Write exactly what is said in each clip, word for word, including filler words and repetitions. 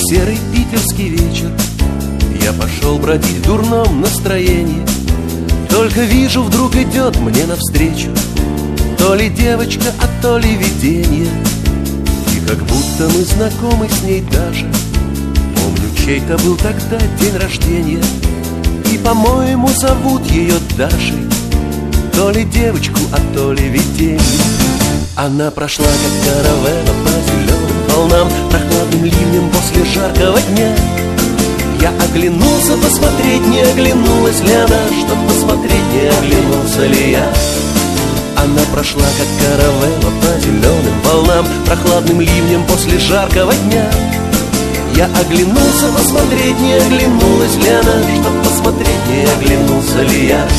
серый питерский вечер, я пошел бродить в дурном настроении. Только вижу, вдруг идет мне навстречу то ли девочка, а то ли видение. И как будто мы знакомы с ней даже. Помню, чей-то был тогда день рождения, и, по-моему, зовут ее Дашей. То ли девочку, а то ли видение. Она прошла, как каравелла, по зеленым волнам, прохладным ливнем после жаркого дня. Я оглянулся посмотреть, не оглянулась ли она, чтоб посмотреть, не оглянулся ли я. Она прошла, как каравелла, по зеленым волнам, прохладным ливнем после жаркого дня. Я оглянулся посмотреть, не оглянулась ли она, чтоб посмотреть, не оглянулся ли я.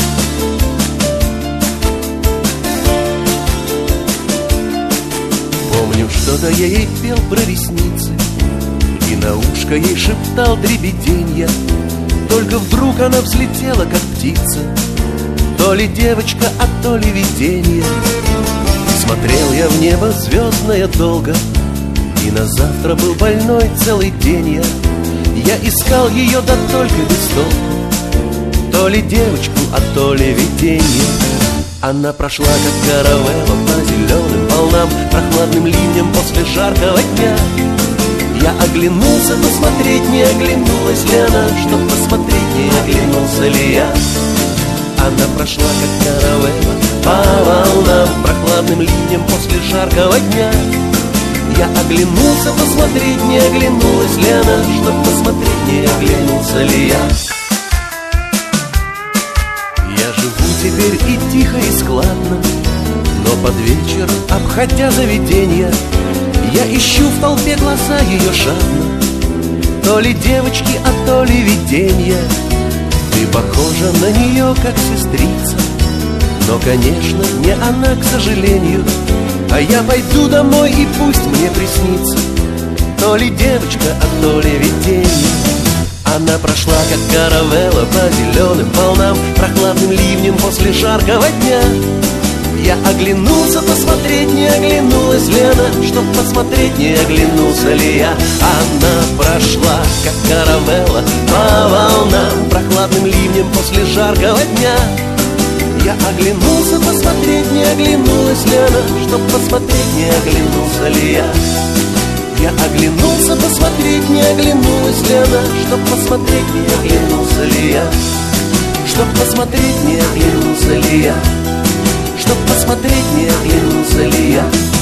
Помню, что-то я ей пел про ресницы, и на ушко ей шептал дребеденья. Только вдруг она взлетела, как птица, то ли девочка, а то ли видение. Смотрел я в небо звездное долго, и на завтра был больной целый день я. Я искал ее, да только без толку, то ли девочку, а то ли видение. Она прошла, как каравелла, по зеленым волнам, прохладным ливнем после жаркого дня. Я оглянулся посмотреть, не оглянулась ли она, чтоб посмотреть, не оглянулся ли я. Она прошла, как каравелла, по волнам, прохладным ливнем после жаркого дня. Я оглянулся посмотреть, не оглянулась ли она, чтоб посмотреть, не оглянулся ли я. Я живу теперь и тихо, и складно, но под вечер, обходя заведенья, я ищу в толпе глаза ее жадно, то ли девочки, а то ли виденья. Ты похожа на нее, как сестрица, но, конечно, не она, к сожалению. А я пойду домой, и пусть мне приснится то ли девочка, а то ли видение. Она прошла, как каравелла, по зеленым волнам, прохладным ливнем после жаркого дня. Я оглянулся посмотреть, не оглянулась ли она, чтоб посмотреть, не оглянулся ли я. Она прошла, как каравелла, по волнам, прохладным ливнем после жаркого дня. Я оглянулся посмотреть, не оглянулась ли она, чтоб посмотреть, не оглянулся ли я. Я оглянулся посмотреть, не оглянулась ли она, чтоб посмотреть, не оглянулся ли я. Чтоб посмотреть, не оглянулся ли я. Чтоб посмотреть, не оглянулся ли я.